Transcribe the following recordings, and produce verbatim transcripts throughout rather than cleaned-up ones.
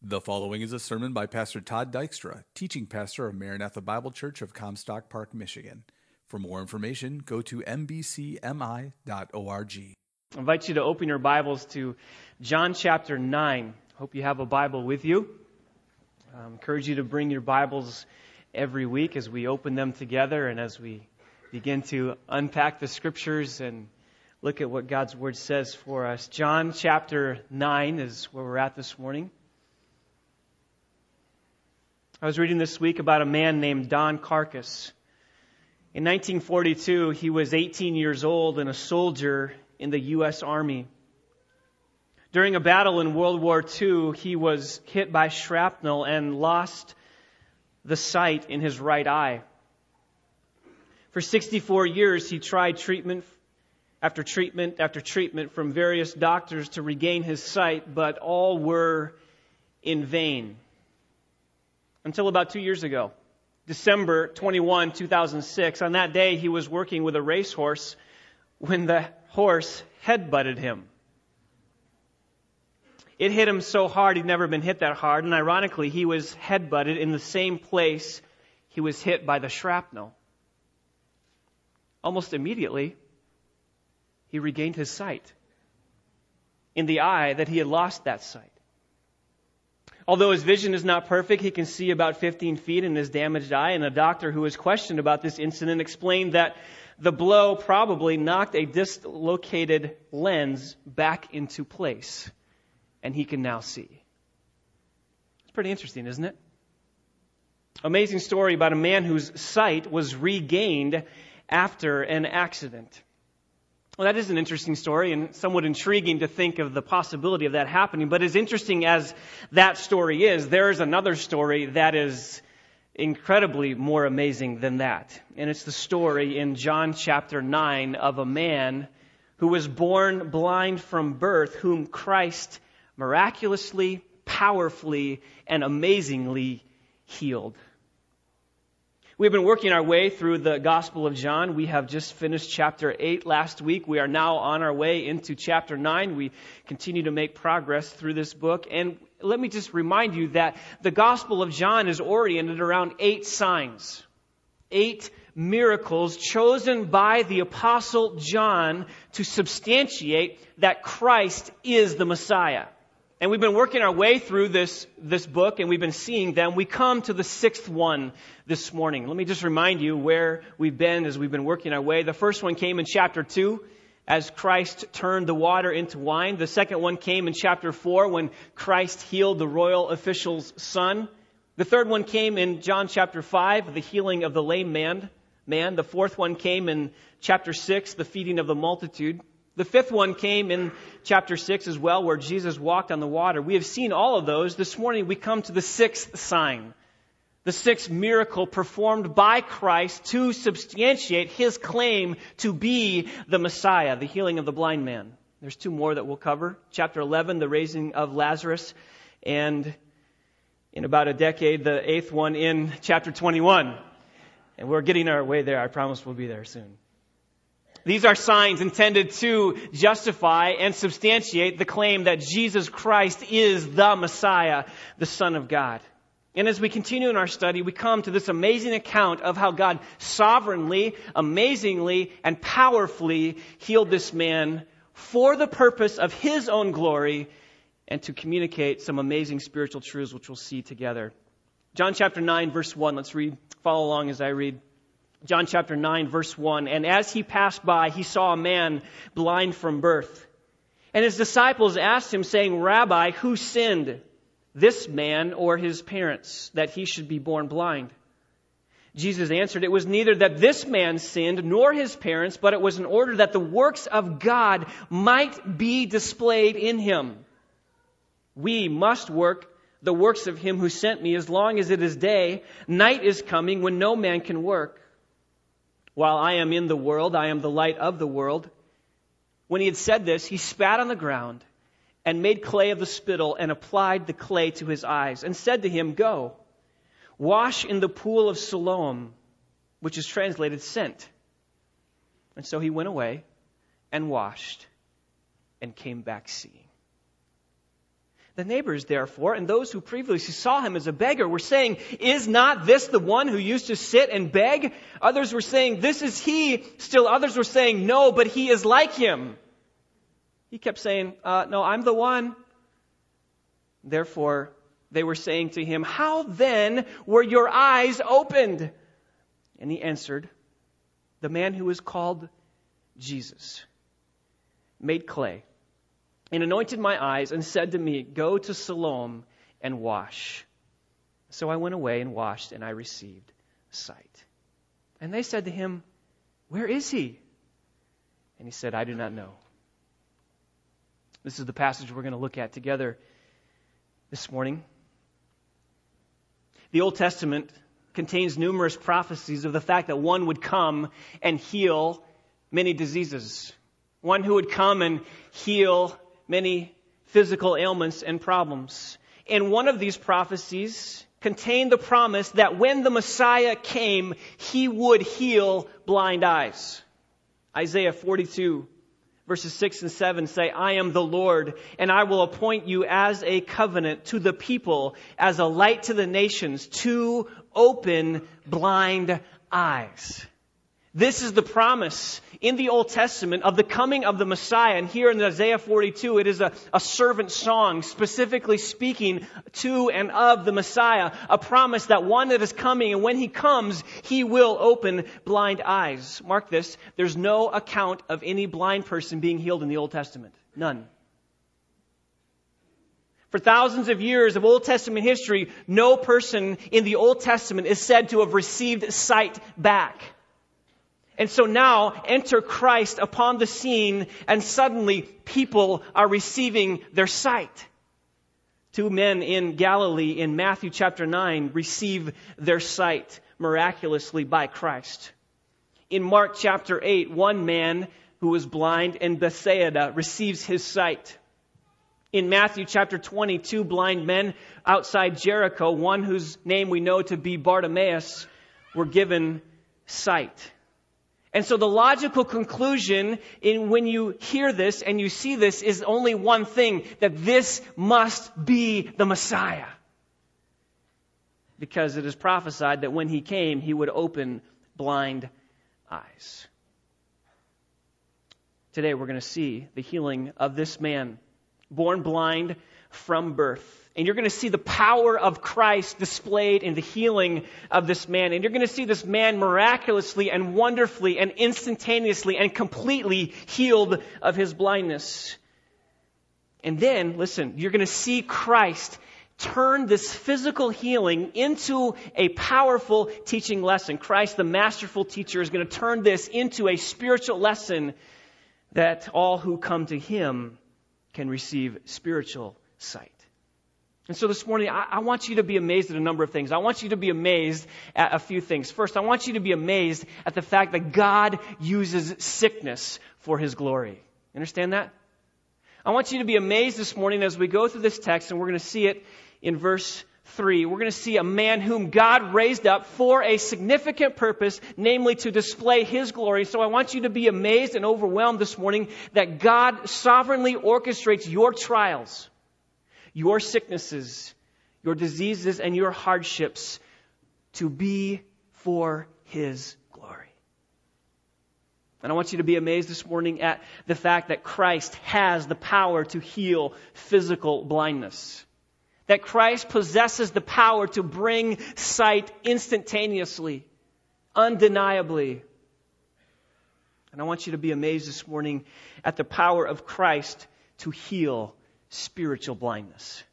The following is a sermon by Pastor Todd Dykstra, teaching pastor of Maranatha Bible Church of Comstock Park, Michigan. For more information, go to m b c m i dot org. I invite you to open your Bibles to John chapter nine. Hope you have a Bible with you. I encourage you to bring your Bibles every week as we open them together and as we begin to unpack the Scriptures and look at what God's Word says for us. John chapter nine is where we're at this morning. I was reading this week about a man named Don Carcass. In nineteen forty-two, he was eighteen years old and a soldier in the U S Army. During a battle in World War Two, he was hit by shrapnel and lost the sight in his right eye. For sixty-four years, he tried treatment after treatment after treatment from various doctors to regain his sight, but all were in vain. Until about two years ago, December twenty-first, two thousand six. On that day, he was working with a racehorse when the horse headbutted him. It hit him so hard, he'd never been hit that hard, and ironically, he was headbutted in the same place he was hit by the shrapnel. Almost immediately, he regained his sight in the eye that he had lost that sight. Although his vision is not perfect, he can see about fifteen feet in his damaged eye, and a doctor who was questioned about this incident explained that the blow probably knocked a dislocated lens back into place, and he can now see. It's pretty interesting, isn't it? Amazing story about a man whose sight was regained after an accident. Well, that is an interesting story and somewhat intriguing to think of the possibility of that happening. But as interesting as that story is, there is another story that is incredibly more amazing than that. And it's the story in John chapter nine of a man who was born blind from birth, whom Christ miraculously, powerfully, and amazingly healed. We've been working our way through the Gospel of John. We have just finished chapter eight last week. We are now on our way into chapter nine. We continue to make progress through this book. And let me just remind you that the Gospel of John is oriented around eight signs, eight miracles chosen by the Apostle John to substantiate that Christ is the Messiah. And we've been working our way through this, this book, and we've been seeing them. We come to the sixth one this morning. Let me just remind you where we've been as we've been working our way. The first one came in chapter two, as Christ turned the water into wine. The second one came in chapter four, when Christ healed the royal official's son. The third one came in John chapter five, the healing of the lame man. man. The fourth one came in chapter six, the feeding of the multitude. The fifth one came in chapter six as well, where Jesus walked on the water. We have seen all of those. This morning we come to the sixth sign, the sixth miracle performed by Christ to substantiate His claim to be the Messiah, the healing of the blind man. There's two more that we'll cover. Chapter eleven, the raising of Lazarus, and in about a decade, the eighth one in chapter twenty-one. And we're getting our way there. I promise we'll be there soon. These are signs intended to justify and substantiate the claim that Jesus Christ is the Messiah, the Son of God. And as we continue in our study, we come to this amazing account of how God sovereignly, amazingly, and powerfully healed this man for the purpose of His own glory and to communicate some amazing spiritual truths, which we'll see together. John chapter nine, verse one. Let's read. Follow along as I read. John chapter nine, verse one. And as he passed by, he saw a man blind from birth. And his disciples asked him, saying, Rabbi, who sinned, this man or his parents, that he should be born blind? Jesus answered, it was neither that this man sinned nor his parents, but it was in order that the works of God might be displayed in him. We must work the works of him who sent me as long as it is day. Night is coming when no man can work. While I am in the world, I am the light of the world. When he had said this, he spat on the ground and made clay of the spittle and applied the clay to his eyes and said to him, Go, wash in the pool of Siloam, which is translated sent. And so he went away and washed and came back seeing. The neighbors, therefore, and those who previously saw him as a beggar were saying, "Is not this the one who used to sit and beg?" Others were saying, "This is he." Still others were saying, "No, but he is like him." He kept saying, uh, "No, I'm the one." Therefore, they were saying to him, "How then were your eyes opened?" And he answered, "The man who is called Jesus made clay and anointed my eyes and said to me, 'Go to Siloam and wash.' So I went away and washed, and I received sight." And they said to him, "Where is he?" And he said, "I do not know." This is the passage we're going to look at together this morning. The Old Testament contains numerous prophecies of the fact that one would come and heal many diseases. One who would come and heal many physical ailments and problems. And one of these prophecies contained the promise that when the Messiah came, he would heal blind eyes. Isaiah forty-two, verses six and seven say, "I am the Lord, and I will appoint you as a covenant to the people, as a light to the nations, to open blind eyes." This is the promise in the Old Testament of the coming of the Messiah. And here in Isaiah forty-two, it is a, a servant song specifically speaking to and of the Messiah. A promise that one that is coming, and when he comes, he will open blind eyes. Mark this, there's no account of any blind person being healed in the Old Testament. None. For thousands of years of Old Testament history, no person in the Old Testament is said to have received sight back. And so now enter Christ upon the scene, and suddenly people are receiving their sight. Two men in Galilee in Matthew chapter nine receive their sight miraculously by Christ. In Mark chapter eight, one man who was blind in Bethsaida receives his sight. In Matthew chapter twenty, two blind men outside Jericho, one whose name we know to be Bartimaeus, were given sight. And so the logical conclusion in when you hear this and you see this is only one thing, that this must be the Messiah. Because it is prophesied that when he came, he would open blind eyes. Today we're going to see the healing of this man, born blind from birth. And you're going to see the power of Christ displayed in the healing of this man. And you're going to see this man miraculously and wonderfully and instantaneously and completely healed of his blindness. And then, listen, you're going to see Christ turn this physical healing into a powerful teaching lesson. Christ, the masterful teacher, is going to turn this into a spiritual lesson that all who come to him can receive spiritual sight. And so this morning, I, I want you to be amazed at a number of things. I want you to be amazed at a few things. First, I want you to be amazed at the fact that God uses sickness for his glory. You understand that? I want you to be amazed this morning as we go through this text, and we're going to see it in verse three. We're going to see a man whom God raised up for a significant purpose, namely to display his glory. So I want you to be amazed and overwhelmed this morning that God sovereignly orchestrates your trials, your sicknesses, your diseases, and your hardships to be for his glory. And I want you to be amazed this morning at the fact that Christ has the power to heal physical blindness. That Christ possesses the power to bring sight instantaneously, undeniably. And I want you to be amazed this morning at the power of Christ to heal spiritual blindness.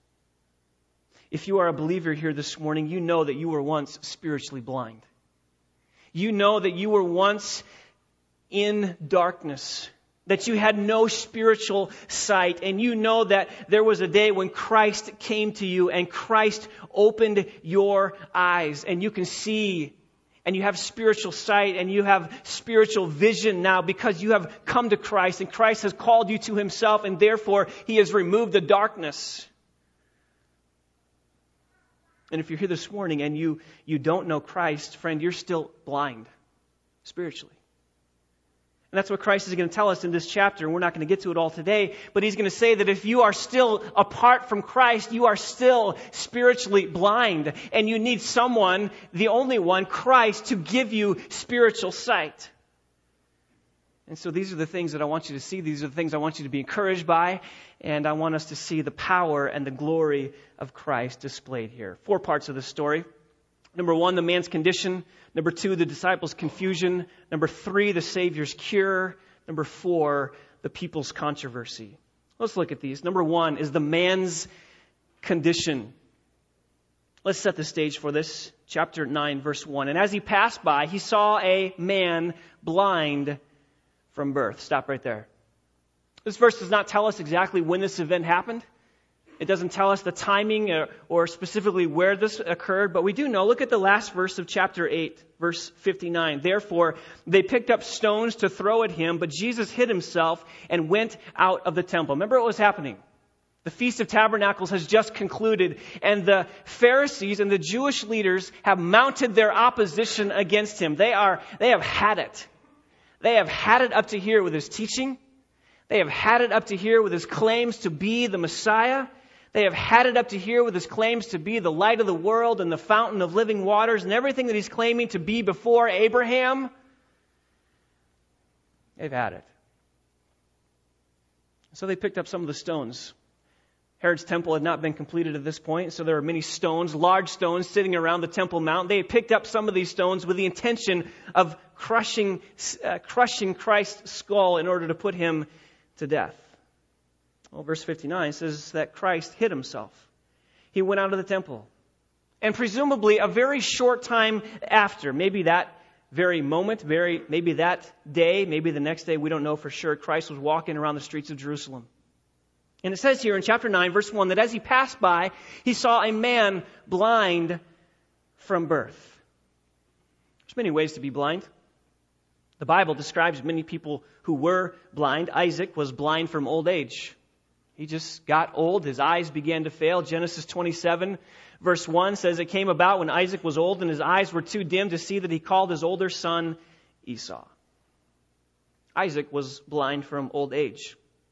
If you are a believer here this morning, you know that you were once spiritually blind. You know that you were once in darkness, that you had no spiritual sight, and you know that there was a day when Christ came to you and Christ opened your eyes, and you can see, and you have spiritual sight, and you have spiritual vision now because you have come to Christ, and Christ has called you to himself, and therefore he has removed the darkness. And if you're here this morning and you, you don't know Christ, friend, you're still blind spiritually. And that's what Christ is going to tell us in this chapter. And we're not going to get to it all today. But he's going to say that if you are still apart from Christ, you are still spiritually blind. And you need someone, the only one, Christ, to give you spiritual sight. And so these are the things that I want you to see. These are the things I want you to be encouraged by. And I want us to see the power and the glory of Christ displayed here. Four parts of the story. Number one, the man's condition. Number two, the disciples' confusion. Number three, the Savior's cure. Number four, the people's controversy. Let's look at these. Number one is the man's condition. Let's set the stage for this. Chapter nine, verse one. And as he passed by, he saw a man blind from birth. Stop right there. This verse does not tell us exactly when this event happened. It doesn't tell us the timing or, or specifically where this occurred, but we do know. Look at the last verse of chapter eight, verse fifty-nine. Therefore, they picked up stones to throw at him, but Jesus hid himself and went out of the temple. Remember what was happening? The Feast of Tabernacles has just concluded, and the Pharisees and the Jewish leaders have mounted their opposition against him. They are, they have had it. They have had it up to here with his teaching. They have had it up to here with his claims to be the Messiah. They have had it up to here with his claims to be the light of the world and the fountain of living waters and everything that he's claiming to be before Abraham. They've had it. So they picked up some of the stones. Herod's temple had not been completed at this point, so there were many stones, large stones, sitting around the Temple Mount. They had picked up some of these stones with the intention of crushing, uh, crushing Christ's skull in order to put him to death. Well, verse fifty-nine says that Christ hid himself. He went out of the temple. And presumably a very short time after, maybe that very moment, very maybe that day, maybe the next day, we don't know for sure, Christ was walking around the streets of Jerusalem. And it says here in chapter nine, verse one, that as he passed by, he saw a man blind from birth. There's many ways to be blind. The Bible describes many people who were blind. Isaac was blind from old age. He just got old. His eyes began to fail. Genesis twenty-seven, verse one says, it came about when Isaac was old and his eyes were too dim to see that he called his older son Esau. Isaac was blind from old age.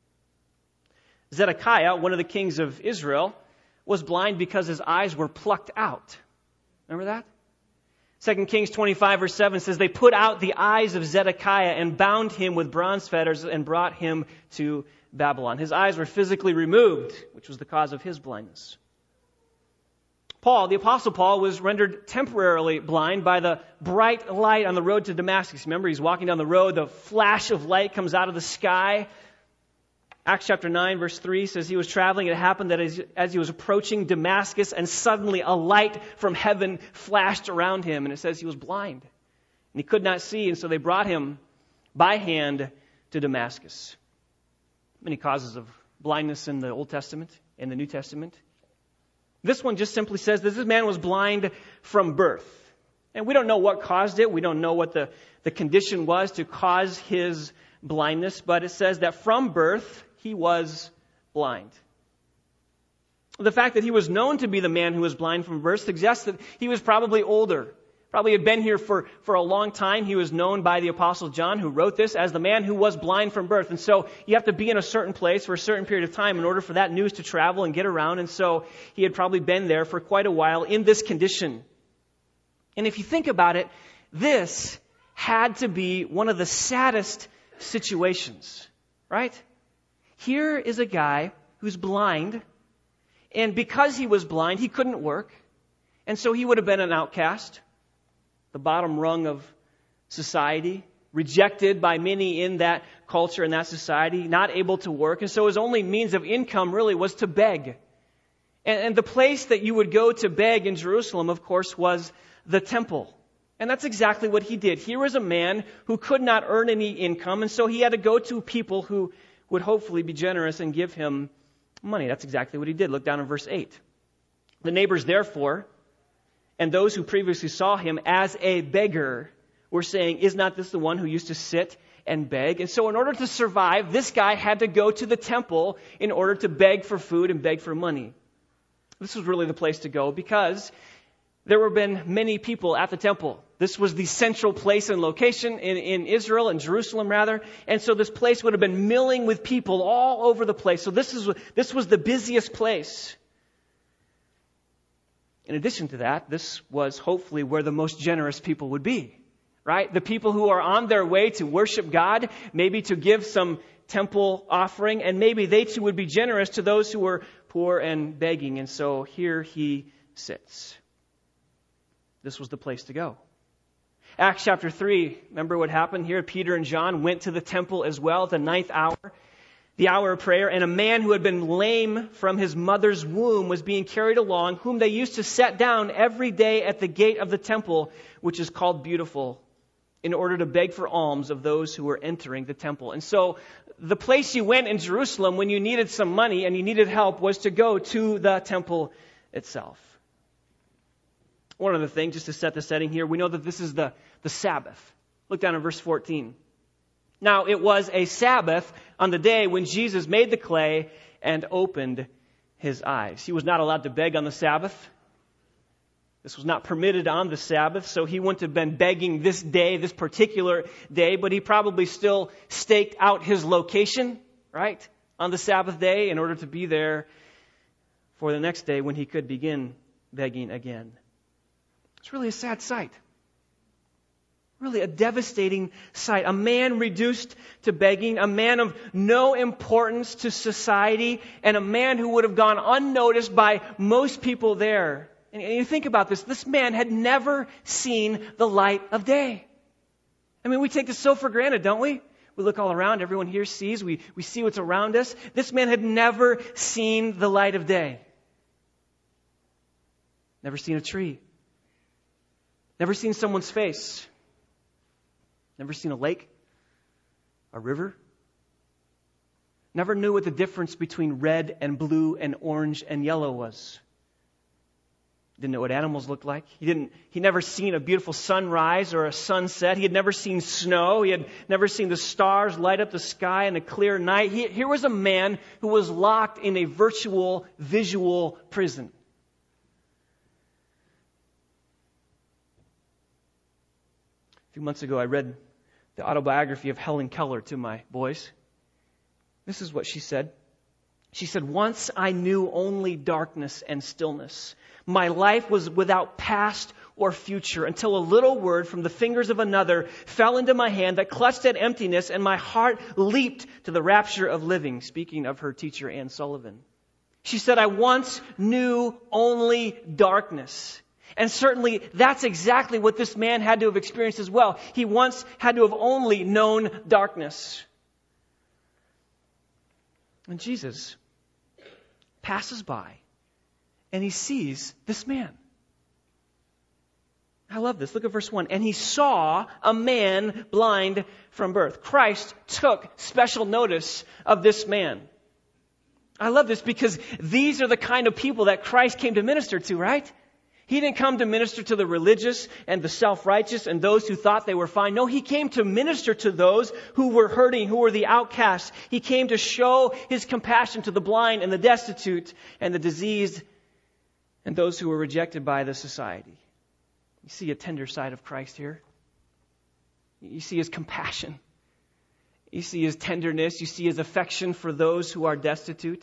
Zedekiah, one of the kings of Israel, was blind because his eyes were plucked out. Remember that? Second Kings twenty-five, verse seven says, they put out the eyes of Zedekiah and bound him with bronze fetters and brought him to Babylon. His eyes were physically removed, which was the cause of his blindness. Paul, the Apostle Paul, was rendered temporarily blind by the bright light on the road to Damascus. Remember, he's walking down the road, the flash of light comes out of the sky. Acts chapter nine, verse three says he was traveling. It happened that as, as he was approaching Damascus, and suddenly a light from heaven flashed around him. And it says he was blind. And he could not see, and so they brought him by hand to Damascus. Many causes of blindness in the Old Testament and the New Testament. This one just simply says that this man was blind from birth. And we don't know what caused it. We don't know what the, the condition was to cause his blindness. But it says that from birth, he was blind. The fact that he was known to be the man who was blind from birth suggests that he was probably older. Probably had been here for, for a long time. He was known by the Apostle John, who wrote this, as the man who was blind from birth. And so you have to be in a certain place for a certain period of time in order for that news to travel and get around. And so he had probably been there for quite a while in this condition. And if you think about it, this had to be one of the saddest situations, right? Here is a guy who's blind, and because he was blind, he couldn't work. And so he would have been an outcast, the bottom rung of society, rejected by many in that culture, in that society, not able to work. And so his only means of income really was to beg. And, and the place that you would go to beg in Jerusalem, of course, was the temple. And that's exactly what he did. Here was a man who could not earn any income, and so he had to go to people who would hopefully be generous and give him money. That's exactly what he did. Look down in verse eight. The neighbors, therefore, and those who previously saw him as a beggar were saying, is not this the one who used to sit and beg? And so in order to survive, this guy had to go to the temple in order to beg for food and beg for money. This was really the place to go because there would have been many people at the temple. This was the central place and location in, in Israel, in Jerusalem rather. And so this place would have been milling with people all over the place. So this is this was the busiest place. In addition to that, this was hopefully where the most generous people would be, right? The people who are on their way to worship God, maybe to give some temple offering, and maybe they too would be generous to those who were poor and begging. And so here he sits. This was the place to go. Acts chapter three, remember what happened here? Peter and John went to the temple as well at the ninth hour, the hour of prayer, and a man who had been lame from his mother's womb was being carried along, whom they used to set down every day at the gate of the temple, which is called Beautiful, in order to beg for alms of those who were entering the temple. And so the place you went in Jerusalem when you needed some money and you needed help was to go to the temple itself. One other thing, just to set the setting here, we know that this is the, the Sabbath. Look down in verse fourteen. Now, it was a Sabbath on the day when Jesus made the clay and opened his eyes. He was not allowed to beg on the Sabbath. This was not permitted on the Sabbath, so he wouldn't have been begging this day, this particular day, but he probably still staked out his location, right, on the Sabbath day in order to be there for the next day when he could begin begging again. It's really a sad sight. Really a devastating sight. A man reduced to begging, a man of no importance to society, and a man who would have gone unnoticed by most people there. And you think about this, this man had never seen the light of day. I mean, we take this so for granted, don't we? We look all around, everyone here sees, we, we see what's around us. This man had never seen the light of day. Never seen a tree. Never seen someone's face. Never seen a lake, a river. Never knew what the difference between red and blue and orange and yellow was. Didn't know what animals looked like. He didn't. He never seen a beautiful sunrise or a sunset. He had never seen snow. He had never seen the stars light up the sky in a clear night. He, here was a man who was locked in a virtual, visual prison. A few months ago, I read the autobiography of Helen Keller to my boys. This is what she said. She said, "Once I knew only darkness and stillness. My life was without past or future until a little word from the fingers of another fell into my hand that clutched at emptiness, and my heart leaped to the rapture of living." Speaking of her teacher, Anne Sullivan. She said, "I once knew only darkness." And certainly that's exactly what this man had to have experienced as well. He once had to have only known darkness. And Jesus passes by and he sees this man. I love this. Look at verse one. And he saw a man blind from birth. Christ took special notice of this man. I love this because these are the kind of people that Christ came to minister to, right? He didn't come to minister to the religious and the self-righteous and those who thought they were fine. No, he came to minister to those who were hurting, who were the outcasts. He came to show his compassion to the blind and the destitute and the diseased and those who were rejected by the society. You see a tender side of Christ here. You see his compassion. You see his tenderness. You see his affection for those who are destitute.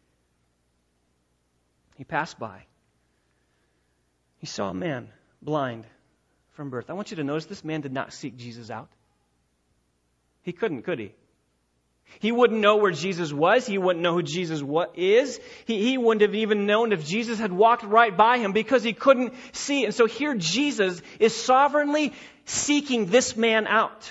He passed by. He saw a man blind from birth. I want you to notice this man did not seek Jesus out. He couldn't, could he? He wouldn't know where Jesus was. He wouldn't know who Jesus is. He, he wouldn't have even known if Jesus had walked right by him because he couldn't see. And so here Jesus is sovereignly seeking this man out.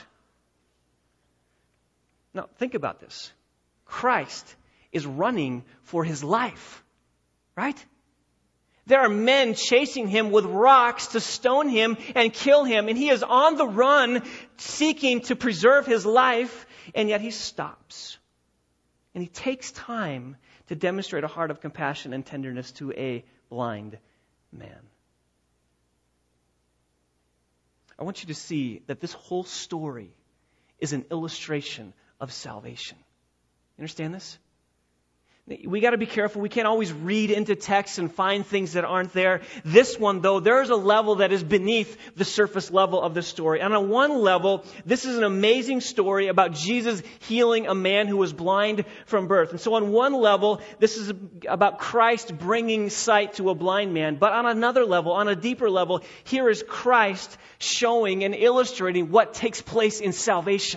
Now, think about this. Christ is running for his life, right? There are men chasing him with rocks to stone him and kill him, and he is on the run seeking to preserve his life, and yet he stops. And he takes time to demonstrate a heart of compassion and tenderness to a blind man. I want you to see that this whole story is an illustration of salvation. You understand this? We got to be careful. We can't always read into text and find things that aren't there. This one, though, there's a level that is beneath the surface level of the story. And on one level, this is an amazing story about Jesus healing a man who was blind from birth. And so on one level, this is about Christ bringing sight to a blind man. But on another level, on a deeper level, here is Christ showing and illustrating what takes place in salvation.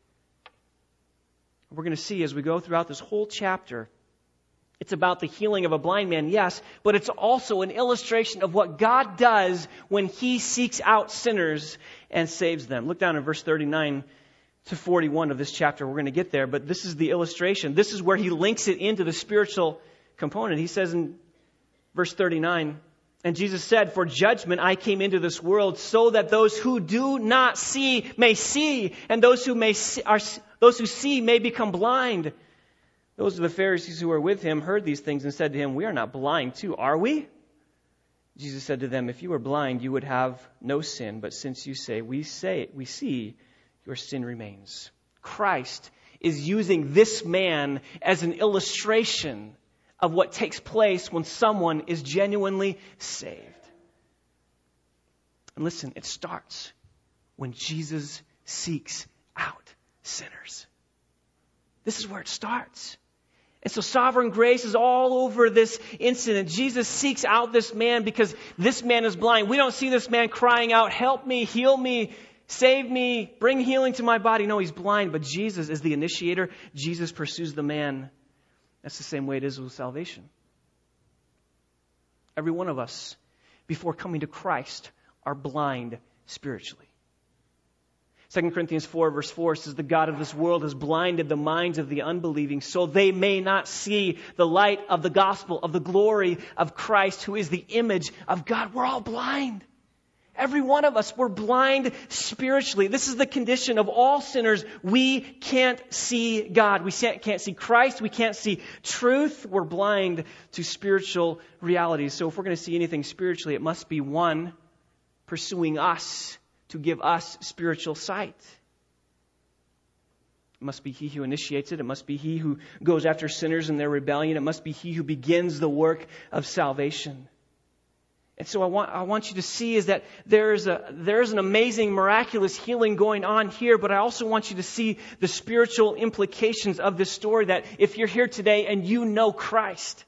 We're going to see as we go throughout this whole chapter, it's about the healing of a blind man, yes, but it's also an illustration of what God does when He seeks out sinners and saves them. Look down in verse thirty-nine to forty-one of this chapter. We're going to get there, but this is the illustration. This is where He links it into the spiritual component. He says in verse thirty-nine, "And Jesus said, 'For judgment I came into this world, so that those who do not see may see, and those who may see, are, those who see may become blind.' Those of the Pharisees who were with Him heard these things and said to Him, 'We are not blind too, are we?' Jesus said to them, 'If you were blind, you would have no sin. But since you say, we say, we see, your sin remains.'" Christ is using this man as an illustration of what takes place when someone is genuinely saved. And listen, it starts when Jesus seeks out sinners. This is where it starts. And so sovereign grace is all over this incident. Jesus seeks out this man because this man is blind. We don't see this man crying out, "Help me, heal me, save me, bring healing to my body." No, he's blind, but Jesus is the initiator. Jesus pursues the man. That's the same way it is with salvation. Every one of us, before coming to Christ, are blind spiritually. Second Corinthians four verse four says, "The God of this world has blinded the minds of the unbelieving so they may not see the light of the gospel of the glory of Christ, who is the image of God." We're all blind. Every one of us, we're blind spiritually. This is the condition of all sinners. We can't see God. We can't see Christ. We can't see truth. We're blind to spiritual realities. So if we're going to see anything spiritually, it must be one pursuing us to give us spiritual sight. It must be He who initiates it. It must be He who goes after sinners in their rebellion. It must be He who begins the work of salvation. And so I want I want you to see is that there is a there is an amazing, miraculous healing going on here, but I also want you to see the spiritual implications of this story, that if you're here today and you know Christ,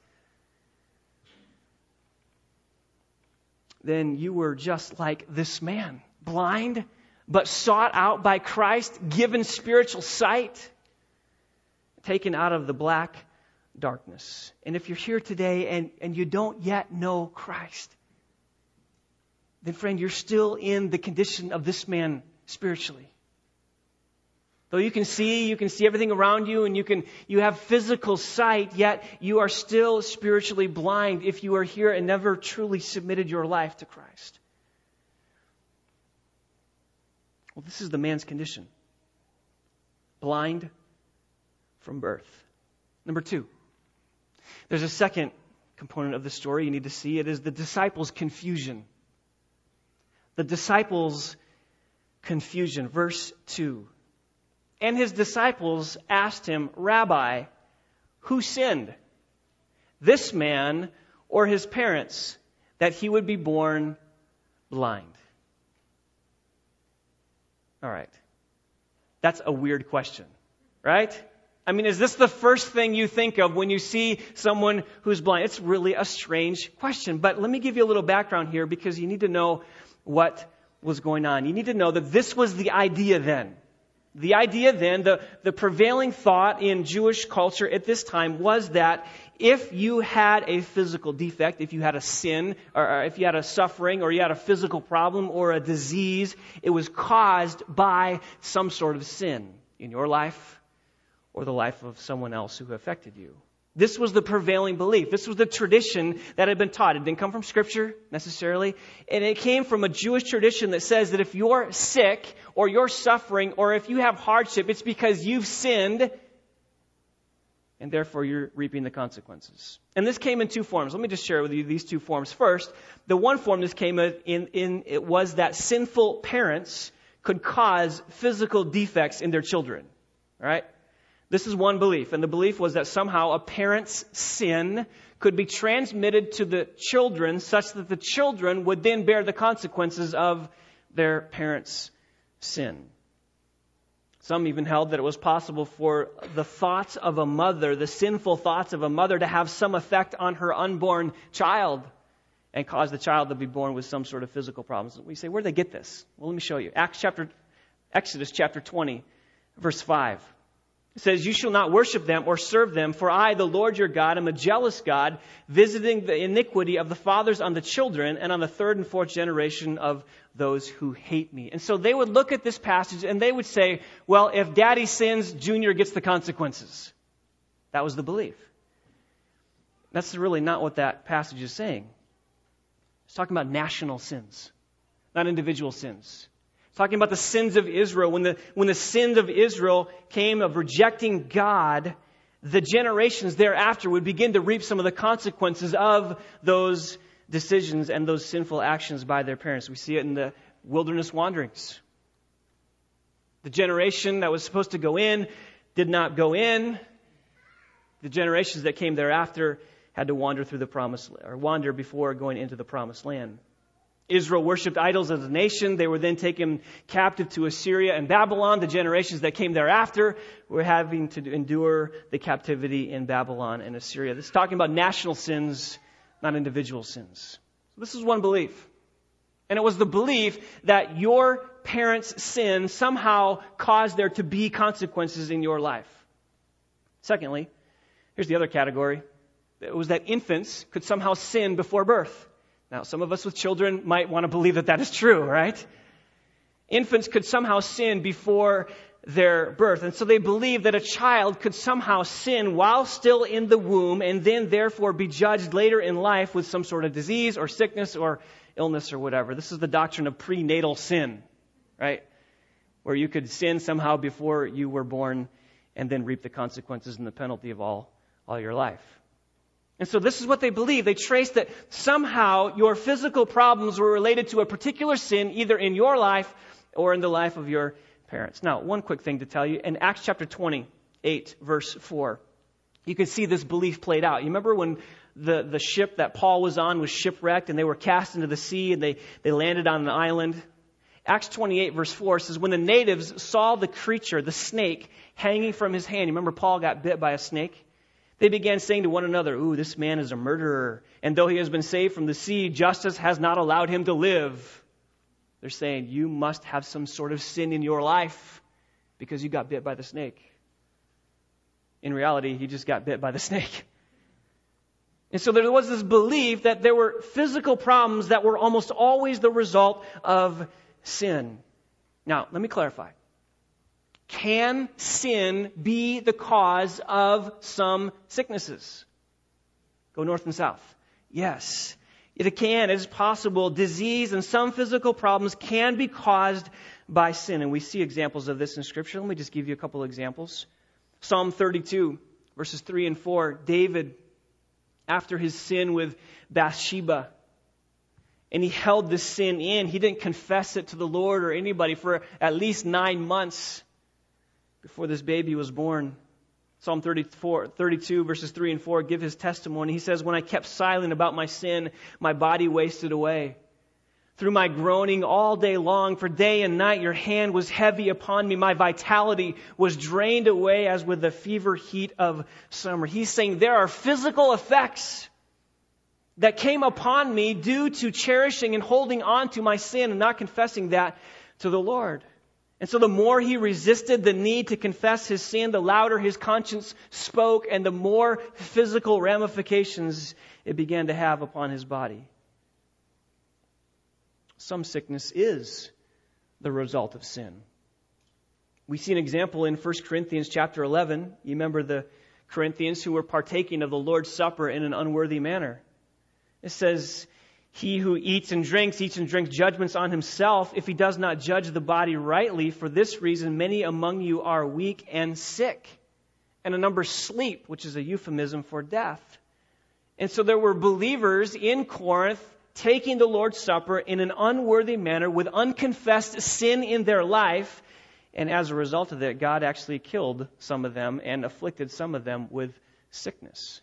then you were just like this man. Blind, but sought out by Christ, given spiritual sight, taken out of the black darkness. And if you're here today and, and you don't yet know Christ, then friend, you're still in the condition of this man spiritually. Though you can see, you can see everything around you, and you can you have physical sight, yet you are still spiritually blind if you are here and never truly submitted your life to Christ. Well, this is the man's condition. Blind from birth. Number two, there's a second component of the story you need to see. It is the disciples' confusion. The disciples' confusion. Verse two. "And His disciples asked Him, 'Rabbi, who sinned, this man or his parents, that he would be born blind?'" All right. That's a weird question, right? I mean, is this the first thing you think of when you see someone who's blind? It's really a strange question. But let me give you a little background here, because you need to know what was going on. You need to know that this was the idea then. The idea then, the, the prevailing thought in Jewish culture at this time was that if you had a physical defect, if you had a sin, or if you had a suffering, or you had a physical problem or a disease, it was caused by some sort of sin in your life or the life of someone else who affected you. This was the prevailing belief. This was the tradition that had been taught. It didn't come from Scripture necessarily. And it came from a Jewish tradition that says that if you're sick or you're suffering or if you have hardship, it's because you've sinned and therefore you're reaping the consequences. And this came in two forms. Let me just share with you these two forms. First, the one form this came in, in it was that sinful parents could cause physical defects in their children. All right? This is one belief, and the belief was that somehow a parent's sin could be transmitted to the children such that the children would then bear the consequences of their parents' sin. Some even held that it was possible for the thoughts of a mother, the sinful thoughts of a mother, to have some effect on her unborn child and cause the child to be born with some sort of physical problems. We say, where'd they get this? Well, let me show you. Acts chapter, Exodus chapter twenty, verse five. It says, you shall not worship them or serve them, for I, the Lord your God, am a jealous God, visiting the iniquity of the fathers on the children and on the third and fourth generation of those who hate me. And so they would look at this passage and they would say, well, if daddy sins, Junior gets the consequences. That was the belief. That's really not what that passage is saying. It's talking about national sins, not individual sins. Talking about the sins of Israel. When the, when the sins of Israel came of rejecting God, the generations thereafter would begin to reap some of the consequences of those decisions and those sinful actions by their parents. We see it in the wilderness wanderings. The generation that was supposed to go in did not go in. The generations that came thereafter had to wander through the promised, or wander before going into the promised land. Israel worshipped idols as a nation. They were then taken captive to Assyria and Babylon. The generations that came thereafter were having to endure the captivity in Babylon and Assyria. This is talking about national sins, not individual sins. This is one belief. And it was the belief that your parents' sin somehow caused there to be consequences in your life. Secondly, here's the other category. It was that infants could somehow sin before birth. Now, some of us with children might want to believe that that is true, right? Infants could somehow sin before their birth. And so they believed that a child could somehow sin while still in the womb and then therefore be judged later in life with some sort of disease or sickness or illness or whatever. This is the doctrine of prenatal sin, right? Where you could sin somehow before you were born and then reap the consequences and the penalty of all, all your life. And so this is what they believe. They traced that somehow your physical problems were related to a particular sin, either in your life or in the life of your parents. Now, one quick thing to tell you. In Acts chapter twenty-eight, verse four, you can see this belief played out. You remember when the, the ship that Paul was on was shipwrecked and they were cast into the sea and they, they landed on an island? Acts twenty-eight, verse four says, when the natives saw the creature, the snake, hanging from his hand. You remember Paul got bit by a snake? They began saying to one another, ooh, this man is a murderer. And though he has been saved from the sea, justice has not allowed him to live. They're saying, you must have some sort of sin in your life because you got bit by the snake. In reality, he just got bit by the snake. And so there was this belief that there were physical problems that were almost always the result of sin. Now, let me clarify. Can sin be the cause of some sicknesses? Go north and south. Yes, it can. It is possible. Disease and some physical problems can be caused by sin. And we see examples of this in Scripture. Let me just give you a couple of examples. Psalm thirty-two, verses three and four. David, after his sin with Bathsheba, and he held this sin in. He didn't confess it to the Lord or anybody for at least nine months. Before this baby was born. Psalm thirty-four, thirty-two, verses three and four, give his testimony. He says, when I kept silent about my sin, my body wasted away. Through my groaning all day long, for day and night, your hand was heavy upon me. My vitality was drained away as with the fever heat of summer. He's saying there are physical effects that came upon me due to cherishing and holding on to my sin and not confessing that to the Lord. And so the more he resisted the need to confess his sin, the louder his conscience spoke and the more physical ramifications it began to have upon his body. Some sickness is the result of sin. We see an example in First Corinthians chapter eleven. You remember the Corinthians who were partaking of the Lord's Supper in an unworthy manner. It says, he who eats and drinks, eats and drinks judgments on himself if he does not judge the body rightly. For this reason, many among you are weak and sick, and a number sleep, which is a euphemism for death. And so there were believers in Corinth taking the Lord's Supper in an unworthy manner with unconfessed sin in their life. And as a result of that, God actually killed some of them and afflicted some of them with sickness.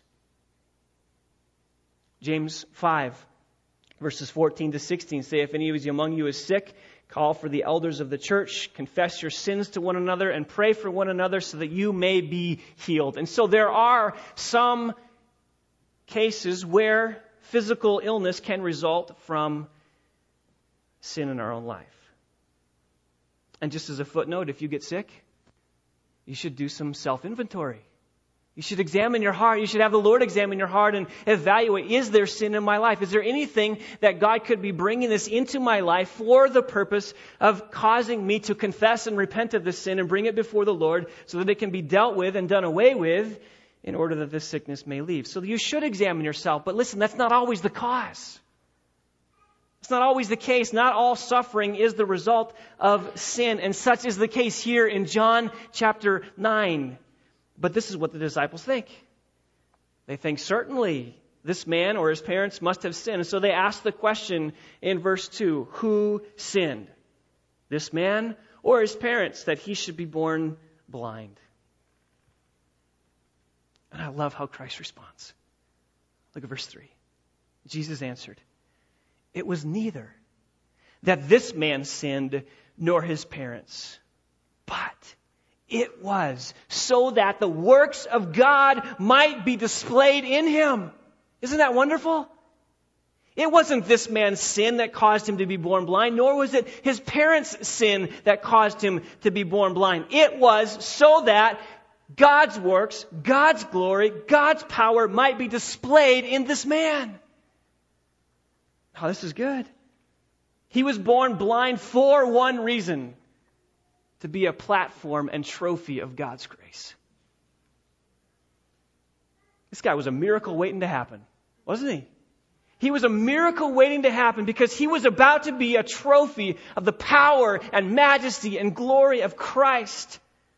James five, verses fourteen to sixteen say, if any of you among you is sick, call for the elders of the church, confess your sins to one another, and pray for one another so that you may be healed. And so there are some cases where physical illness can result from sin in our own life. And just as a footnote, if you get sick, you should do some self-inventory. You should examine your heart. You should have the Lord examine your heart and evaluate, is there sin in my life? Is there anything that God could be bringing this into my life for the purpose of causing me to confess and repent of this sin and bring it before the Lord so that it can be dealt with and done away with in order that this sickness may leave? So you should examine yourself. But listen, that's not always the cause. It's not always the case. Not all suffering is the result of sin. And such is the case here in John chapter nine. But this is what the disciples think. They think certainly this man or his parents must have sinned. And so they ask the question in verse two, who sinned? This man or his parents that he should be born blind? And I love how Christ responds. Look at verse three. Jesus answered, it was neither that this man sinned nor his parents, but it was so that the works of God might be displayed in him. Isn't that wonderful? It wasn't this man's sin that caused him to be born blind, nor was it his parents' sin that caused him to be born blind. It was so that God's works, God's glory, God's power might be displayed in this man. Oh, this is good. He was born blind for one reason: to be a platform and trophy of God's grace. This guy was a miracle waiting to happen, wasn't he? He was a miracle waiting to happen because he was about to be a trophy of the power and majesty and glory of Christ.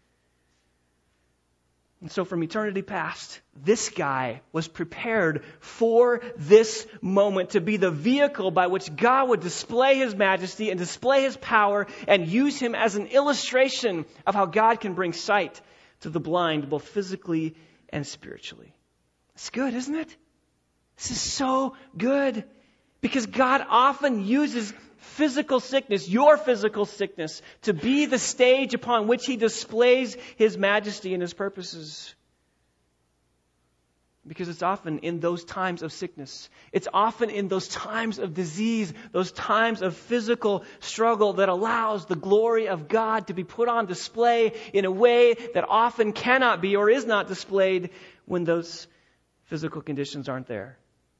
And so from eternity past, this guy was prepared for this moment to be the vehicle by which God would display his majesty and display his power and use him as an illustration of how God can bring sight to the blind, both physically and spiritually. It's good, isn't it? This is so good because God often uses physical sickness, your physical sickness, to be the stage upon which he displays his majesty and his purposes. Because it's often in those times of sickness, it's often in those times of disease, those times of physical struggle that allows the glory of God to be put on display in a way that often cannot be or is not displayed when those physical conditions aren't there.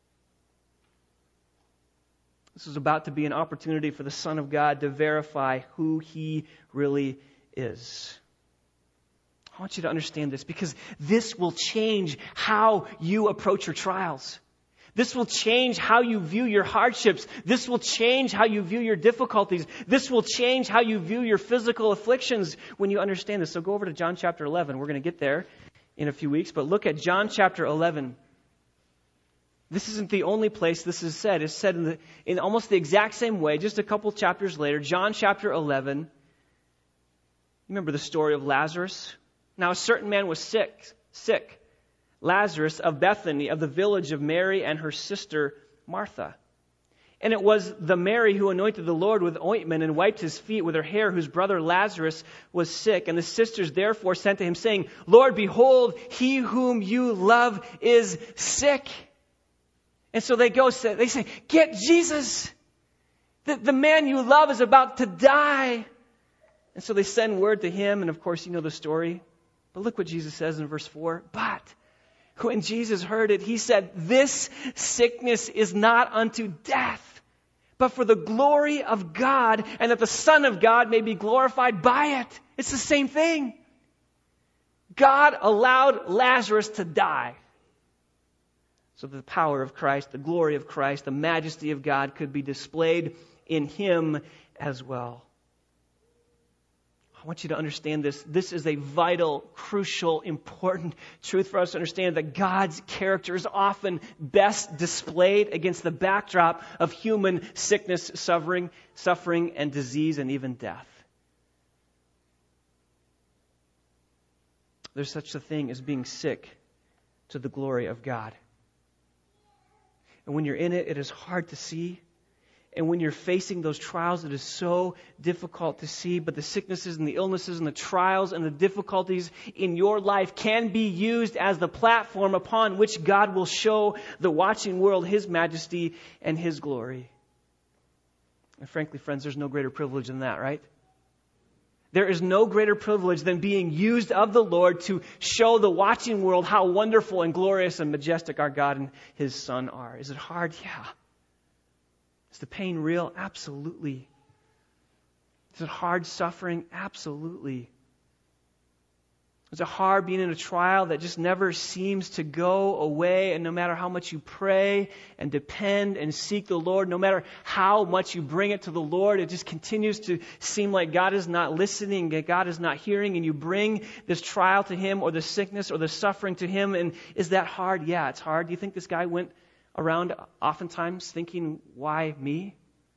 This is about to be an opportunity for the Son of God to verify who he really is. I want you to understand this because this will change how you approach your trials. This will change how you view your hardships. This will change how you view your difficulties. This will change how you view your physical afflictions when you understand this. So go over to John chapter eleven. We're going to get there in a few weeks, but look at John chapter eleven. This isn't the only place this is said. It's said in, the, in almost the exact same way, just a couple chapters later. John chapter eleven. You remember the story of Lazarus? Now a certain man was sick, sick. Lazarus of Bethany, of the village of Mary and her sister Martha. And it was the Mary who anointed the Lord with ointment and wiped his feet with her hair, whose brother Lazarus was sick. And the sisters therefore sent to him, saying, Lord, behold, he whom you love is sick. And so they go, they say, get Jesus. The, the man you love is about to die. And so they send word to him. And of course, you know the story. But look what Jesus says in verse four. But when Jesus heard it, he said, this sickness is not unto death, but for the glory of God, and that the Son of God may be glorified by it. It's the same thing. God allowed Lazarus to die so that the power of Christ, the glory of Christ, the majesty of God could be displayed in him as well. I want you to understand this. This is a vital, crucial, important truth for us to understand, that God's character is often best displayed against the backdrop of human sickness, suffering, suffering, and disease, and even death. There's such a thing as being sick to the glory of God. And when you're in it, it is hard to see. And when you're facing those trials, it is so difficult to see. But the sicknesses and the illnesses and the trials and the difficulties in your life can be used as the platform upon which God will show the watching world His majesty and His glory. And frankly, friends, there's no greater privilege than that, right? There is no greater privilege than being used of the Lord to show the watching world how wonderful and glorious and majestic our God and His Son are. Is it hard? Yeah. Is the pain real? Absolutely. Is it hard suffering? Absolutely. Is it hard being in a trial that just never seems to go away? And no matter how much you pray and depend and seek the Lord, no matter how much you bring it to the Lord, it just continues to seem like God is not listening, that God is not hearing, and you bring this trial to Him or the sickness or the suffering to Him. And is that hard? Yeah, it's hard. Do you think this guy went around oftentimes thinking, why me?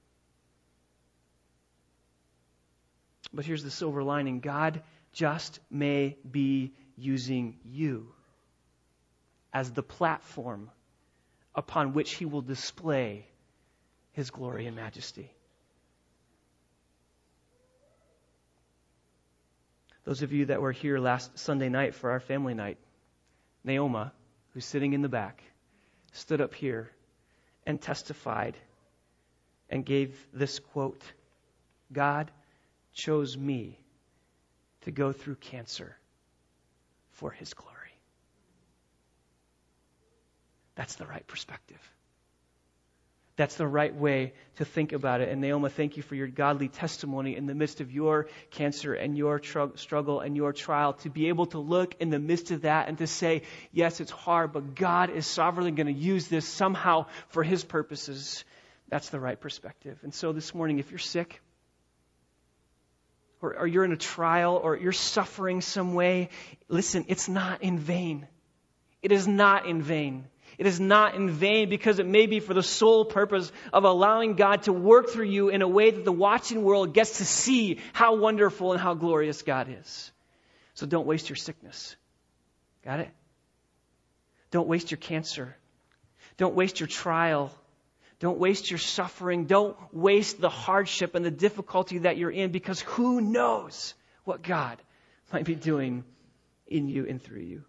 But here's the silver lining. God just may be using you as the platform upon which He will display His glory and majesty. Those of you that were here last Sunday night for our family night, Naoma, who's sitting in the back, stood up here and testified and gave this quote, God chose me to go through cancer for His glory. That's the right perspective. That's the right way to think about it. And Naoma, thank you for your godly testimony in the midst of your cancer and your tr- struggle and your trial, to be able to look in the midst of that and to say, yes, it's hard, but God is sovereignly going to use this somehow for His purposes. That's the right perspective. And so this morning, if you're sick, or, or you're in a trial, or you're suffering some way, listen, it's not in vain. It is not in vain. It is not in vain, because it may be for the sole purpose of allowing God to work through you in a way that the watching world gets to see how wonderful and how glorious God is. So don't waste your sickness. Got it? Don't waste your cancer. Don't waste your trial. Don't waste your suffering. Don't waste the hardship and the difficulty that you're in, because who knows what God might be doing in you and through you.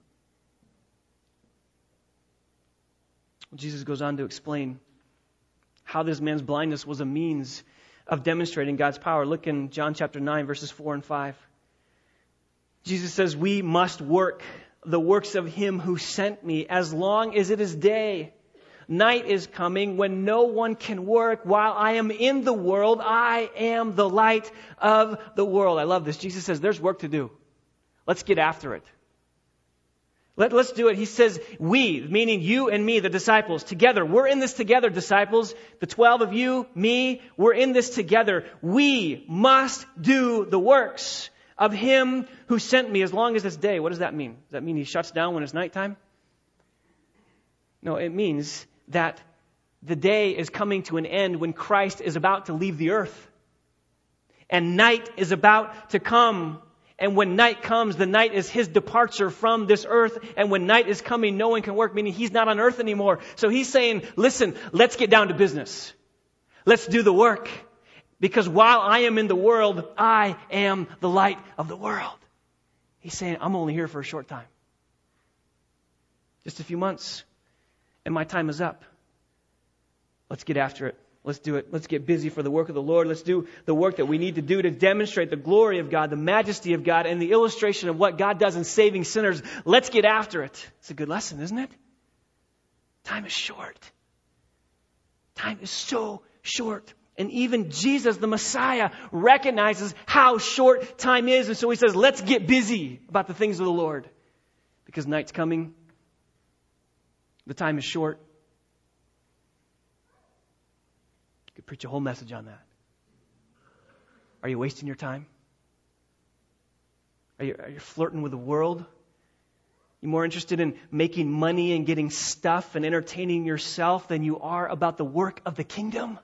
Jesus goes on to explain how this man's blindness was a means of demonstrating God's power. Look in John chapter nine, verses four and five. Jesus says, we must work the works of Him who sent me as long as it is day. Night is coming when no one can work. While I am in the world, I am the light of the world. I love this. Jesus says, there's work to do. Let's get after it. Let, let's do it. He says, we, meaning you and me, the disciples, together. We're in this together, disciples. The twelve of you, me, we're in this together. We must do the works of Him who sent me as long as it's day. What does that mean? Does that mean He shuts down when it's nighttime? No, it means that the day is coming to an end when Christ is about to leave the earth. And night is about to come. And when night comes, the night is His departure from this earth. And when night is coming, no one can work, meaning He's not on earth anymore. So He's saying, listen, let's get down to business. Let's do the work. Because while I am in the world, I am the light of the world. He's saying, I'm only here for a short time. Just a few months. And my time is up. Let's get after it. Let's do it. Let's get busy for the work of the Lord. Let's do the work that we need to do to demonstrate the glory of God, the majesty of God, and the illustration of what God does in saving sinners. Let's get after it. It's a good lesson, isn't it? Time is short. Time is so short. And even Jesus, the Messiah, recognizes how short time is. And so He says, let's get busy about the things of the Lord. Because night's coming. The time is short. Could preach a whole message on that. Are you wasting your time? Are you, are you flirting with the world? You more interested in making money and getting stuff and entertaining yourself than you are about the work of the kingdom?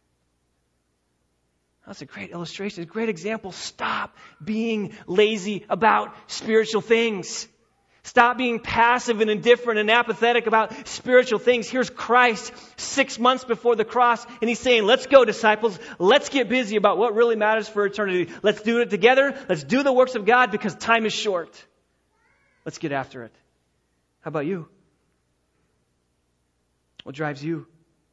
That's a great illustration, a great example. Stop being lazy about spiritual things. Stop being passive and indifferent and apathetic about spiritual things. Here's Christ six months before the cross, and he's saying, let's go, disciples. Let's get busy about what really matters for eternity. Let's do it together. Let's do the works of God because time is short. Let's get after it. How about you? What drives you?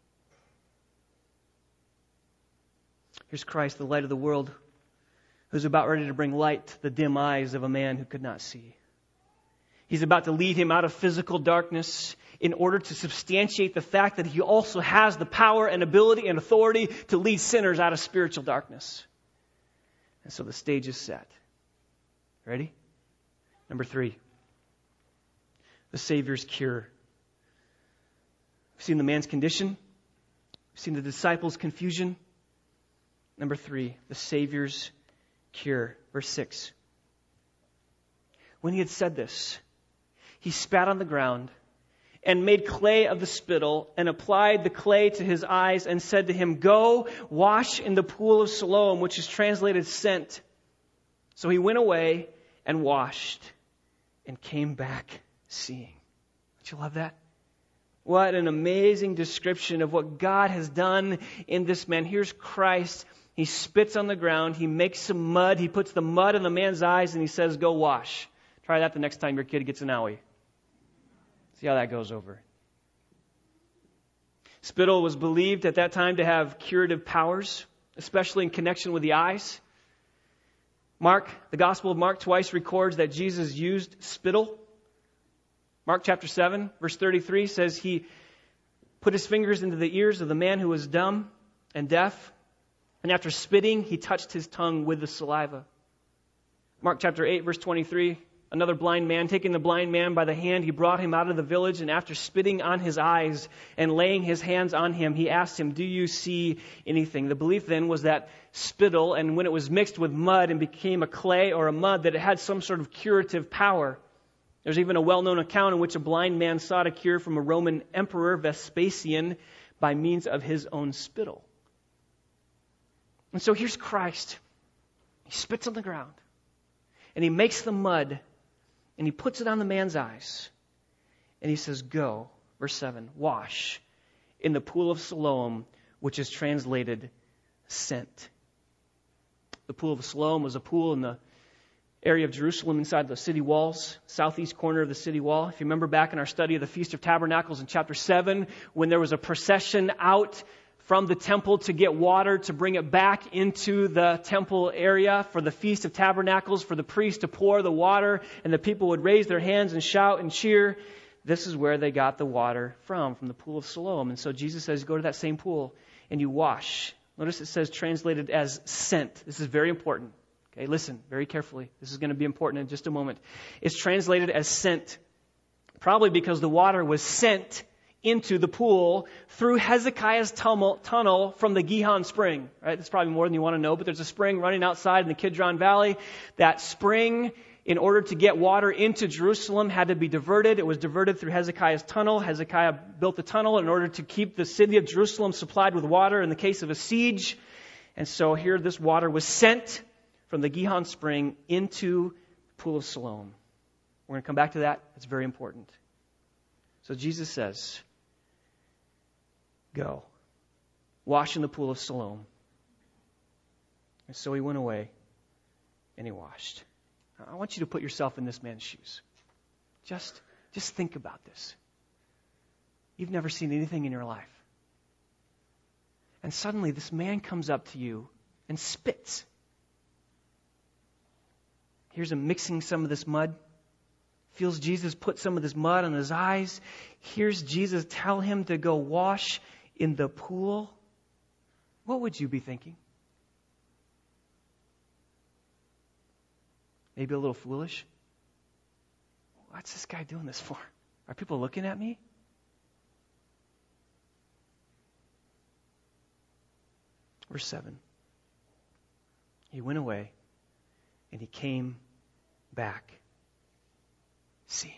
Here's Christ, the light of the world, who's about ready to bring light to the dim eyes of a man who could not see. He's about to lead him out of physical darkness in order to substantiate the fact that he also has the power and ability and authority to lead sinners out of spiritual darkness. And so the stage is set. Ready? Number three, the Savior's cure. We've seen the man's condition. We've seen the disciples' confusion. Number three, the Savior's cure. Verse six. When he had said this, he spat on the ground and made clay of the spittle and applied the clay to his eyes and said to him, go wash in the pool of Siloam, which is translated sent. So he went away and washed and came back seeing. Don't you love that? What an amazing description of what God has done in this man. Here's Christ. He spits on the ground. He makes some mud. He puts the mud in the man's eyes and he says, go wash. Try that the next time your kid gets an owie. See how that goes over. Spittle was believed at that time to have curative powers, especially in connection with the eyes. Mark, the Gospel of Mark twice records that Jesus used spittle. Mark chapter seven, verse thirty-three says he put his fingers into the ears of the man who was dumb and deaf, and after spitting, he touched his tongue with the saliva. Mark chapter eight, verse twenty-three, another blind man, taking the blind man by the hand, he brought him out of the village, and after spitting on his eyes and laying his hands on him, he asked him, do you see anything? The belief then was that spittle, and when it was mixed with mud and became a clay or a mud, that it had some sort of curative power. There's even a well-known account in which a blind man sought a cure from a Roman emperor, Vespasian, by means of his own spittle. And so here's Christ. He spits on the ground, and he makes the mud, and he puts it on the man's eyes. And he says, go, verse seven, wash in the pool of Siloam, which is translated sent. The pool of Siloam was a pool in the area of Jerusalem inside the city walls, southeast corner of the city wall. If you remember back in our study of the Feast of Tabernacles in chapter seven, when there was a procession out from the temple to get water to bring it back into the temple area for the Feast of Tabernacles, for the priest to pour the water, and the people would raise their hands and shout and cheer. This is where they got the water from, from the pool of Siloam. And so Jesus says, go to that same pool and you wash. Notice it says translated as sent. This is very important. Okay, listen very carefully. This is going to be important in just a moment. It's translated as sent, probably because the water was sent into the pool through Hezekiah's tunnel, tunnel from the Gihon spring. Right? That's probably more than you want to know, but there's a spring running outside in the Kidron Valley. That spring, in order to get water into Jerusalem, had to be diverted. It was diverted through Hezekiah's tunnel. Hezekiah built the tunnel in order to keep the city of Jerusalem supplied with water in the case of a siege. And so here this water was sent from the Gihon spring into the pool of Siloam. We're going to come back to that. It's very important. So Jesus says, go, wash in the pool of Siloam. And so he went away and he washed. Now, I want you to put yourself in this man's shoes. Just, just think about this. You've never seen anything in your life. And suddenly this man comes up to you and spits. Here's him mixing some of this mud. Feels Jesus put some of this mud on his eyes. Here's Jesus tell him to go wash in the pool. What would you be thinking? Maybe a little foolish. What's this guy doing this for? Are people looking at me? Verse seven. He went away and he came back seeing.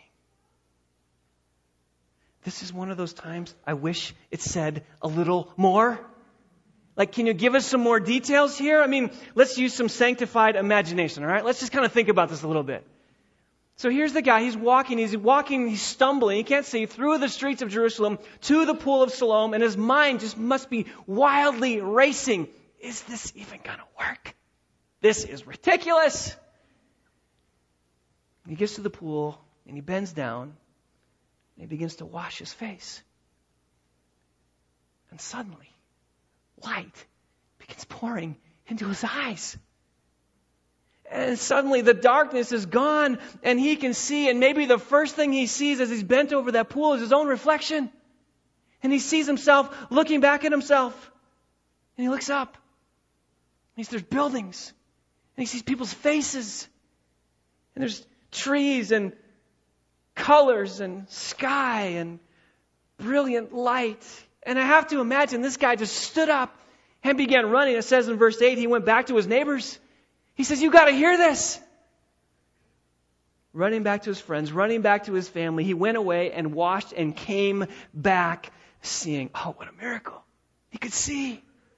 This is one of those times I wish it said a little more. Like, can you give us some more details here? I mean, let's use some sanctified imagination, all right? Let's just kind of think about this a little bit. So here's the guy, he's walking, he's walking, he's stumbling, he can't see, through the streets of Jerusalem to the pool of Siloam, and his mind just must be wildly racing. Is this even going to work? This is ridiculous. He gets to the pool, and he bends down, and he begins to wash his face. And suddenly, light begins pouring into his eyes. And suddenly the darkness is gone and he can see, and maybe the first thing he sees as he's bent over that pool is his own reflection. And he sees himself looking back at himself. And he looks up. And he sees there's buildings. And he sees people's faces. And there's trees and colors and sky and brilliant light. And I have to imagine this guy just stood up and began running. It says in verse eight, he went back to his neighbors. He says, you got to hear this. Running back to his friends, running back to his family, he went away and washed and came back seeing. Oh, what a miracle. He could see.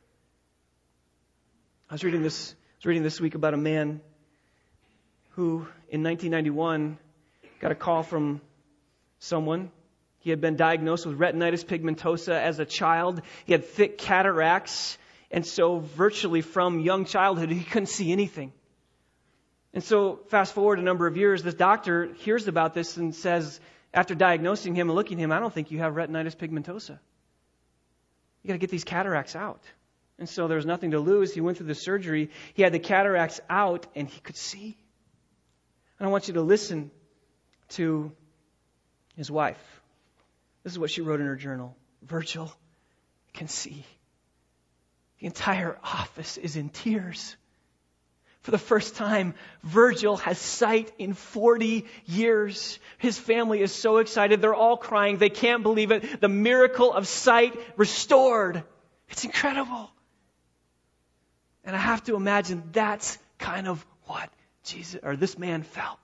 I was reading this, I was reading this week about a man who in nineteen ninety-one got a call from someone. He had been diagnosed with retinitis pigmentosa as a child. He had thick cataracts. And so virtually from young childhood, he couldn't see anything. And so fast forward a number of years, this doctor hears about this and says, after diagnosing him and looking at him, I don't think you have retinitis pigmentosa. You got to get these cataracts out. And so there was nothing to lose. He went through the surgery. He had the cataracts out and he could see. And I want you to listen to his wife. This is what she wrote in her journal. Virgil can see. The entire office is in tears. For the first time, Virgil has sight in forty years. His family is so excited. They're all crying. They can't believe it. The miracle of sight restored. It's incredible. And I have to imagine that's kind of what Jesus or this man felt.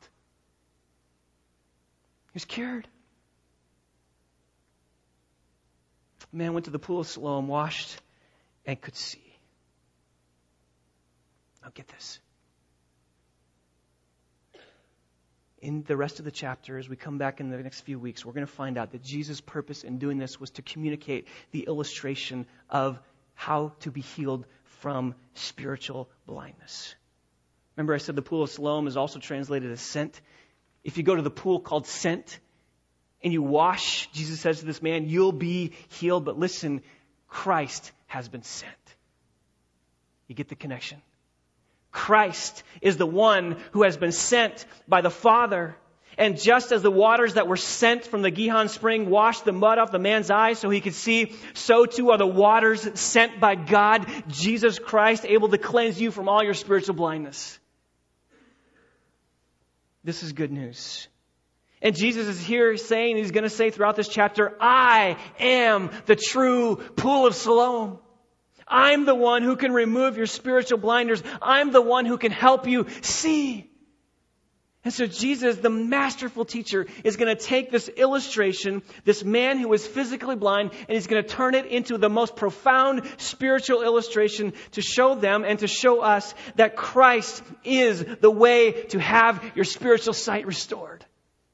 He was cured. The man went to the pool of Siloam, washed, and could see. Now get this. In the rest of the chapter, as we come back in the next few weeks, we're going to find out that Jesus' purpose in doing this was to communicate the illustration of how to be healed from spiritual blindness. Remember I said the pool of Siloam is also translated as sent. If you go to the pool called Sent and you wash, Jesus says to this man, you'll be healed. But listen, Christ has been sent. You get the connection? Christ is the one who has been sent by the Father. And just as the waters that were sent from the Gihon spring washed the mud off the man's eyes so he could see, so too are the waters sent by God, Jesus Christ, able to cleanse you from all your spiritual blindness. This is good news. And Jesus is here saying, he's going to say throughout this chapter, I am the true pool of Siloam. I'm the one who can remove your spiritual blinders. I'm the one who can help you see. And so Jesus, the masterful teacher, is going to take this illustration, this man who is physically blind, and he's going to turn it into the most profound spiritual illustration to show them and to show us that Christ is the way to have your spiritual sight restored.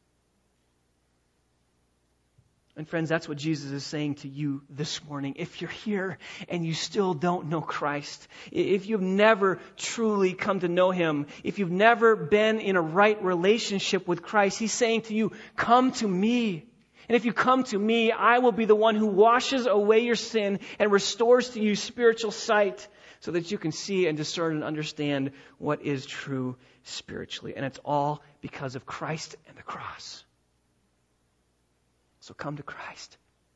And friends, that's what Jesus is saying to you this morning. If you're here and you still don't know Christ, if you've never truly come to know Him, if you've never been in a right relationship with Christ, He's saying to you, come to me. And if you come to me, I will be the one who washes away your sin and restores to you spiritual sight so that you can see and discern and understand what is true spiritually. And it's all because of Christ and the cross. So come to Christ.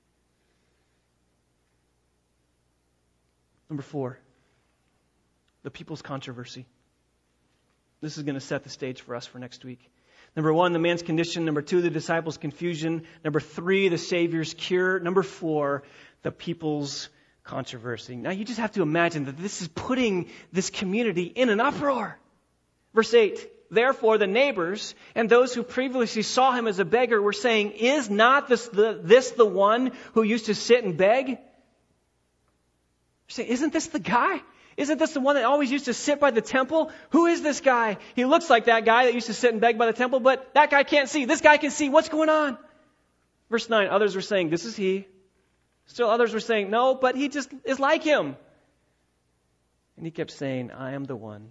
Number four, the people's controversy. This is going to set the stage for us for next week. Number one, the man's condition. Number two, the disciples' confusion. Number three, the Savior's cure. Number four, the people's controversy. Now you just have to imagine that this is putting this community in an uproar. Verse eight. Therefore, the neighbors and those who previously saw him as a beggar were saying, is not this the, this the one who used to sit and beg? Say, isn't this the guy? Isn't this the one that always used to sit by the temple? Who is this guy? He looks like that guy that used to sit and beg by the temple, but that guy can't see. This guy can see. What's going on? Verse nine, others were saying, this is he. Still others were saying, no, but he just is like him. And he kept saying, I am the one.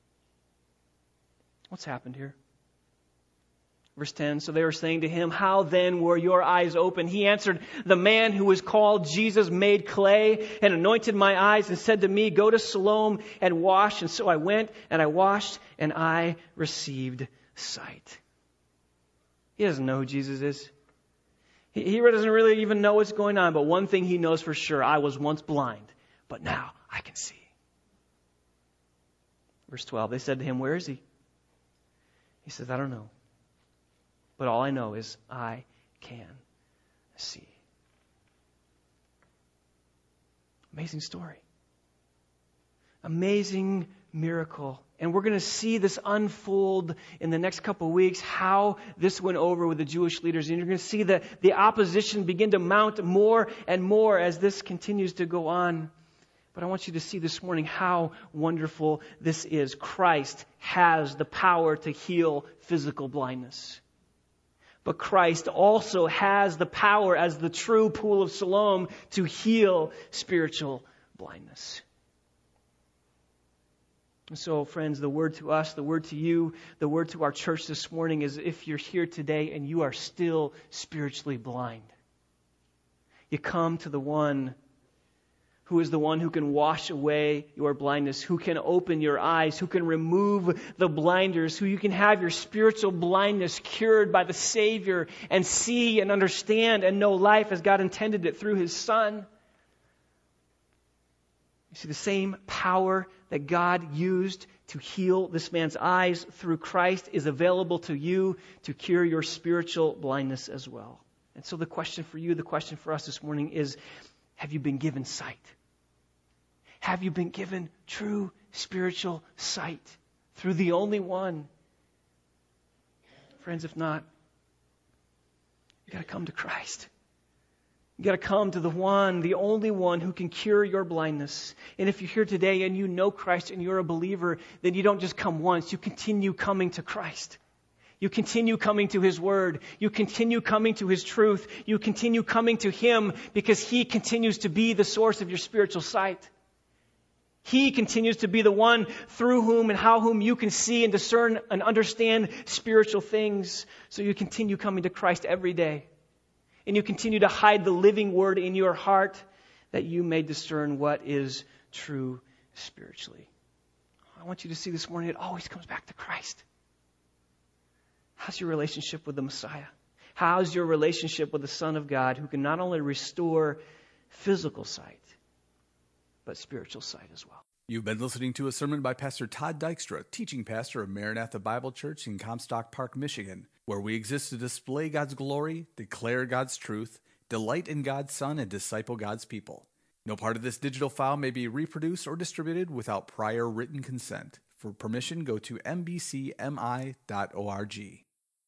What's happened here? Verse ten, so they were saying to him, how then were your eyes open? He answered, the man who was called Jesus made clay and anointed my eyes and said to me, go to Siloam and wash. And so I went and I washed and I received sight. He doesn't know who Jesus is. He, he doesn't really even know what's going on. But one thing he knows for sure, I was once blind, but now I can see. Verse twelve, they said to him, where is he? He says, I don't know. But all I know is I can see. Amazing story. Amazing miracle. And we're going to see this unfold in the next couple of weeks, how this went over with the Jewish leaders. And you're going to see the, the opposition begin to mount more and more as this continues to go on. But I want you to see this morning how wonderful this is. Christ has the power to heal physical blindness. But Christ also has the power as the true pool of Siloam to heal spiritual blindness. And so, friends, the word to us, the word to you, the word to our church this morning is if you're here today and you are still spiritually blind, you come to the one who is the one who can wash away your blindness, who can open your eyes, who can remove the blinders, who you can have your spiritual blindness cured by the Savior and see and understand and know life as God intended it through His Son. You see, the same power that God used to heal this man's eyes through Christ is available to you to cure your spiritual blindness as well. And so the question for you, the question for us this morning is, have you been given sight? Have you been given true spiritual sight through the only one? Friends, if not, you got to come to Christ. You got to come to the one, the only one who can cure your blindness. And if you're here today and you know Christ and you're a believer, then you don't just come once. You continue coming to Christ. You continue coming to His Word. You continue coming to His truth. You continue coming to Him because He continues to be the source of your spiritual sight. He continues to be the one through whom and how whom you can see and discern and understand spiritual things. So you continue coming to Christ every day. And you continue to hide the living Word in your heart that you may discern what is true spiritually. I want you to see this morning, it always comes back to Christ. How's your relationship with the Messiah? How's your relationship with the Son of God who can not only restore physical sight, but spiritual sight as well? You've been listening to a sermon by Pastor Todd Dykstra, teaching pastor of Maranatha Bible Church in Comstock Park, Michigan, where we exist to display God's glory, declare God's truth, delight in God's Son, and disciple God's people. No part of this digital file may be reproduced or distributed without prior written consent. For permission, go to m b c m i dot org.